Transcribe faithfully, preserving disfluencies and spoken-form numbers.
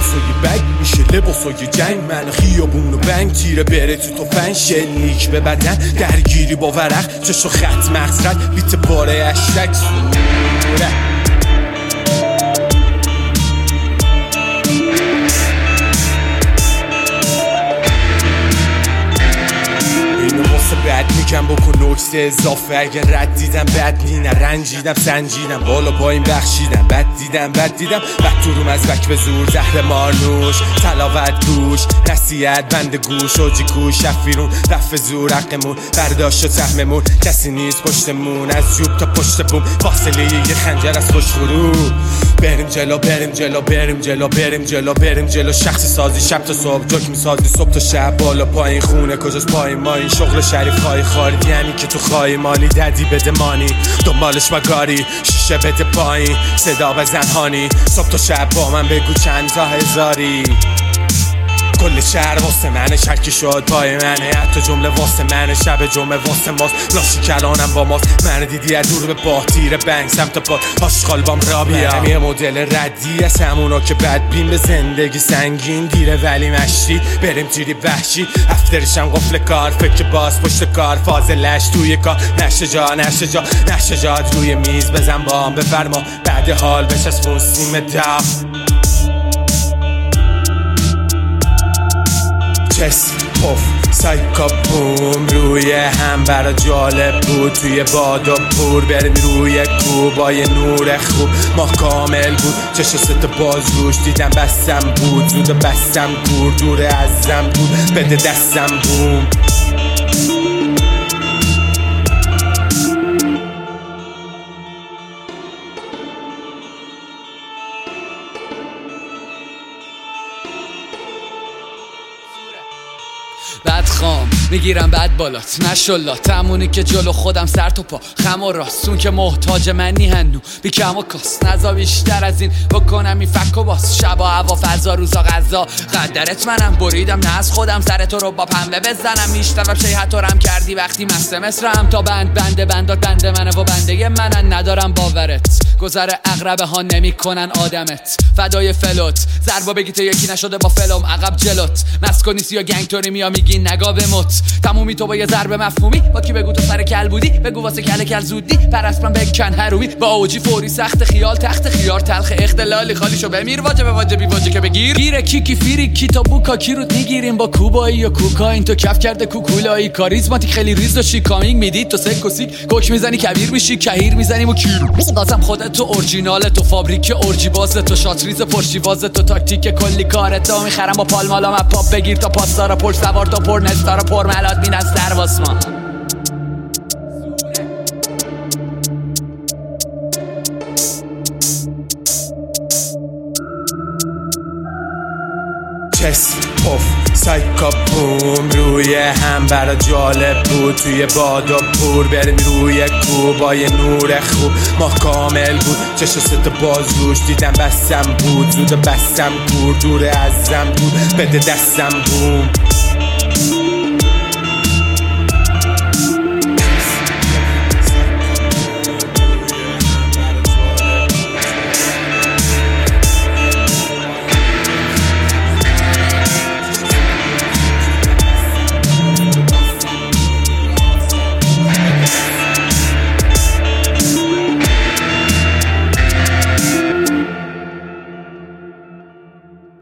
لباسای بگ میشه لباسای جنگ. من خیابون و بنگ تیره بره تو تو فن شلیک به بدن درگیری با ورق چشو خط مغزرد بیت باره اشتک سوره. بد میگم بکن نکته اضافه اگه رد دیدم بد نینه رنجیدم سنجیدم بالا پایین بخشیدم بد دیدم بد دیدم بد تو روم از بک به زور زهر مارنوش تلاوت گوش نصیحت بند گوش اوجی گوش شفیرون رفت زور حقمون برداشت و سهممون کسی نیست پشتمون از جوب تا پشت بوم فاصله یه خنجر از خوش فرو. بریم جلو بریم جلو بریم جلو بریم جلو بریم جلو شخصی سازی شب تا صبح جوک میسازی صبح تا شب بالا پایین خونه کجاست پایین ما این شغل شریف خواهی خاردی همین که تو خواهی مالی ددی بده مانی دنبالش مگاری شیشه بده پایین صدا بزن هانی صبح تا شب با من بگو چند تا هزاری. کل شهر واسه منه شرکی شد پای منه حتی جمله واسه منه شب جمعه واسه ماست لاشی کلانم با ماست منه دیدی از دور به باه تیر بنگ سمت پاد آشغال بام را بیام یه مدل ردی از همونا که بدبین به زندگی سنگین دیره ولی مشتی بریم تیری وحشی افترشم قفل کار فکر باز پشت کار فاضلش توی کار نشه جا نشه جا نشه جا روی میز بزن بام بفرما بعد حال بچسبون سیم دف چس پف سایکا بوم روی هم برا جالب بود توی باد و پور بریم روی کوبای نور خوب ما کامل بود چشم ست باز روش دیدم بستم بود زود بستم دور دور ازم بود بده دستم بوم. بد خام میگیرم بد بالات نشلا تمونی که جلو خودم سر تو پا خم و راستون که محتاج منی هنو بی کم و کاست نزا بیشتر از این بکنم این فک و باز شبا هوا فضا روزا غذا قدرت منم بریدم نه از خودم سر تو رو با پنبه بزنم میشتم شیحت رم کردی وقتی مست مصرم تا بند بنده بندات بنده منه و بنده منن ندارم باورت گذر اقربه ها نمی کنن آدمت فدای فلوت ضربا بگی تو یکی نشده با فلم عقب جلوت مسکونیسی یا گنگتوری میا میگی نگا به مت تمومی تو با یه ضربه مفهومی با کی بگو تو سر کل بودی بگو واسه کل کل زودی پرسپم بکن هروی با اوجی فوری سخت خیال تخت خیار تلخ اختلالی خالیشو بمیر واجب واجبی واجب که بگیر گیر کیکی فیری کیتا بوکا کی رو میگیریم با کوبایی یا کوکائین تو کف کرده کوکولایی کاریزماتیک خیلی ریز و شیکامینگ میدید تو سک و سیک کوک میزنی کبیر میشی کهیر میزنیم و کیر بازم خودت تو اورجینال تو فابریک اورجی باز تو شاتریز پرشیواز تو تاکتیک کلی کارت میخرم با پالمالا مپ پاپ بگیر تا پاسارا پر سوار تا پر نستارا پر ملات مین از سر واسما چس پف سایکا بوم روی هم برا جالب بود توی باد و پور بریم روی کوبای نور خوب ما کامل بود چشم ست باز روش دیدم بستم بود زود بستم دور دور ازم بود بده دستم بوم.